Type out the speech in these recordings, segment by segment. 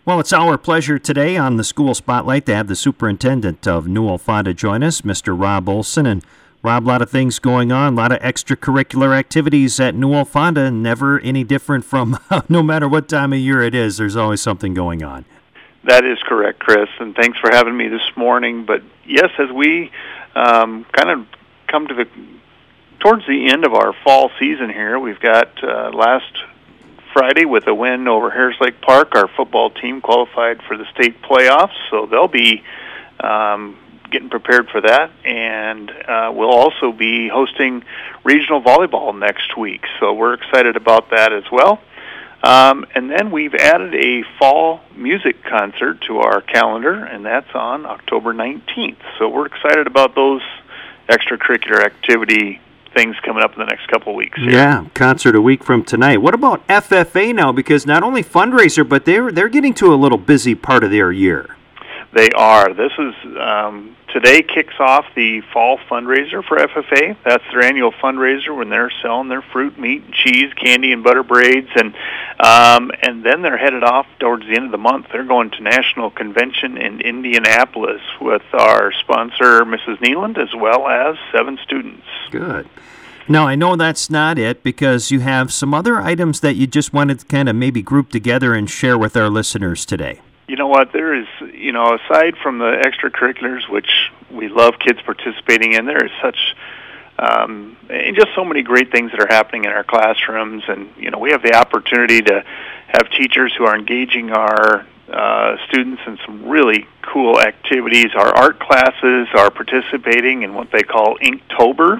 Well, it's our pleasure today on the School Spotlight to have the superintendent of Newell Fonda join us, Mr. Rob Olson. And Rob, a lot of things going on, a lot of extracurricular activities at Newell Fonda, never any different from no matter what time of year it is, there's always something going on. That is correct, Chris, and thanks for having me this morning. But yes, as we kind of come to towards the end of our fall season here, we've got last Friday with a win over Harris Lake Park. Our football team qualified for the state playoffs, so they'll be getting prepared for that. And we'll also be hosting regional volleyball next week, so we're excited about that as well. And then we've added a fall music concert to our calendar, and that's on October 19th. So we're excited about those extracurricular activity things coming up in the next couple of weeks here. Yeah, concert a week from tonight. What about FFA now? Because not only fundraiser, but they're getting to a little busy part of their year. They are. This is today kicks off the fall fundraiser for FFA. That's their annual fundraiser when they're selling their fruit, meat, and cheese, candy, and butter braids, and then they're headed off towards the end of the month. They're going to National Convention in Indianapolis with our sponsor, Mrs. Nealand, as well as 7 students. Good. Now, I know that's not it, because you have some other items that you just wanted to kind of maybe group together and share with our listeners today. You know what, there is, aside from the extracurriculars, which we love kids participating in, there is such, and just so many great things that are happening in our classrooms. And, we have the opportunity to have teachers who are engaging our students in some really cool activities. Our art classes are participating in what they call Inktober.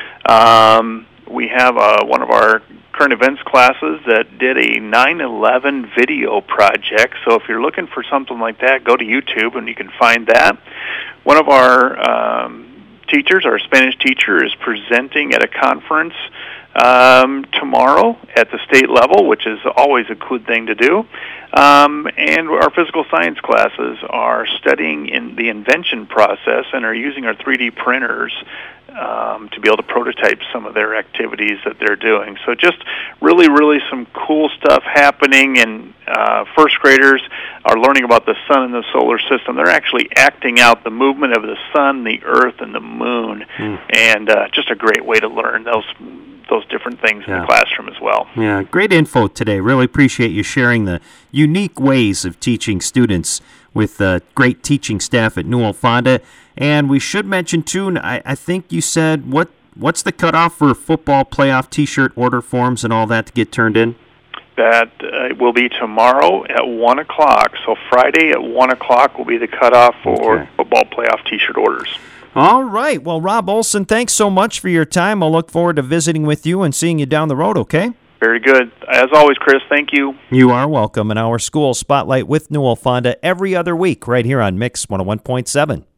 We have one of our current events classes that did a 9/11 video project. So if you're looking for something like that, go to YouTube and you can find that. One of our teachers, our Spanish teacher, is presenting at a conference tomorrow at the state level, which is always a good thing to do. And our physical science classes are studying in the invention process and are using our 3D printers to be able to prototype some of their activities that they're doing. So just really, really some cool stuff happening, and first graders are learning about the sun and the solar system. They're actually acting out the movement of the sun, the earth, and the moon, and just a great way to learn those different things in the classroom as well. Yeah, great info today. Really appreciate you sharing the unique ways of teaching students with great teaching staff at Newell Fonda. And we should mention, too, I think you said, what's the cutoff for football playoff T-shirt order forms and all that to get turned in? That will be tomorrow at 1 o'clock. So Friday at 1 o'clock will be the cutoff for football playoff T-shirt orders. All right. Well, Rob Olson, thanks so much for your time. I'll look forward to visiting with you and seeing you down the road, okay? Very good. As always, Chris, thank you. You are welcome. In our School Spotlight with Newell Fonda every other week right here on Mix 101.7.